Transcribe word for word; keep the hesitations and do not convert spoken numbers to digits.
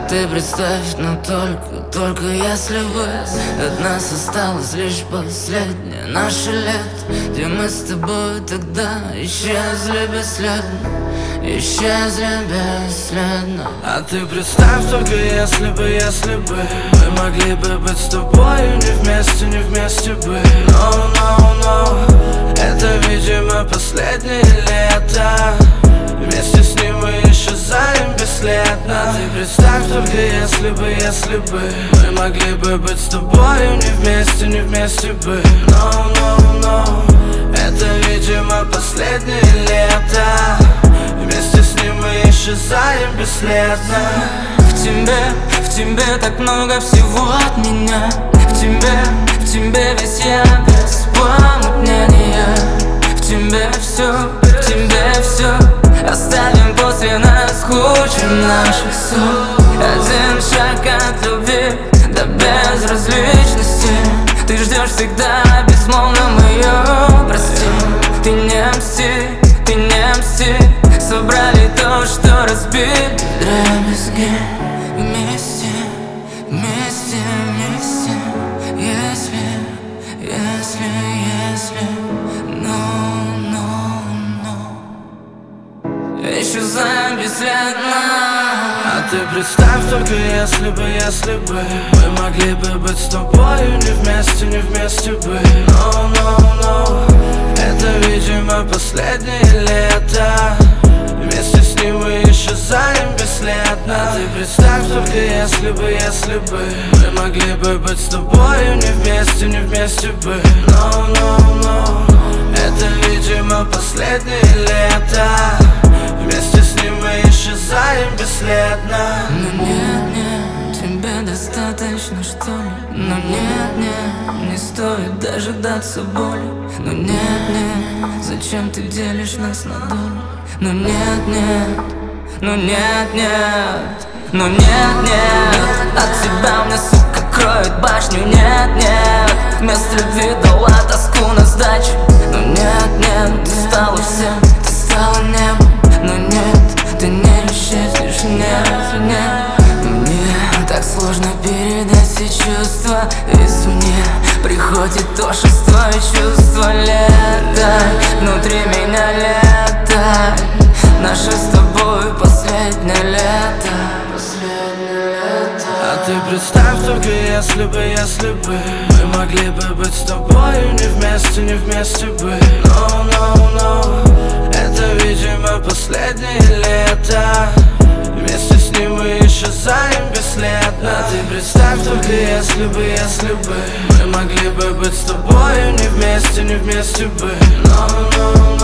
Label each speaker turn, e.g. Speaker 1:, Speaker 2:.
Speaker 1: ты представь, но только, только если бы от нас осталось лишь последнее наше лето, где мы с тобой тогда исчезли бесследно, исчезли бесследно.
Speaker 2: А ты представь только если бы, если бы мы могли бы быть с тобою не вместе, не вместе бы. No, no, no, это, видимо, последнее лето. Вместе с ним мы исчезаем бесследно. А ты представь только если бы, если бы мы могли бы быть с тобою не вместе, не вместе бы. No, no, no, это, видимо, последнее лето. Вместе с ним мы исчезаем бесследно.
Speaker 1: В тебе, в тебе так много всего от меня. В тебе, в тебе весь я без помутнения. В тебе все, в тебе все. Оставим после нас кучу наших ссор. Один шаг от любви до безразличности. Ты ждешь всегда безмолвно мое прости. Ты не мсти, ты не мсти. Собрали то, что разбили вдребезги. Вместе, вместе, вместе. Если, если, если No, no, no. Исчезаем бесследно.
Speaker 2: А ты представь только если бы, если бы мы могли бы быть с тобою не вместе, не вместе бы. No, no, no, это, видимо, последнее лето. Вместе с ним мы исчезаем бесследно. А ты представь только если бы, если бы мы могли бы быть с тобою не вместе, не вместе бы. No, no, no, это, видимо, последнее лето. Вместе с ним мы исчезаем бесследно.
Speaker 1: Но нет, нет, тебе достаточно, что ли? Но нет, нет, не стоит дожидаться боли. Но нет, нет, зачем ты делишь нас на долю? Ну нет, нет, ну нет, нет, ну нет, нет. От тебя мне, сука, кроет башню. Нет, нет, вместо любви дала тоску на сдачу. Ну нет, нет, ты стала всем, ты стала небом. Но нет, ты не исчезнешь, нет, нет. Мне так сложно передать все чувства извне. Приходит тошество и чувство лета. Внутри меня лето. Наше с тобой последнее лето. Последнее лето.
Speaker 2: А ты представь только если бы, если бы мы могли бы быть с тобою не вместе, не вместе бы. No, no, no, это, видимо, последнее лето. Вместе с ним мы исчезаем бесследно. А ты представь только если бы, если бы мы могли бы быть с тобою не вместе, не вместе бы. No, no, no.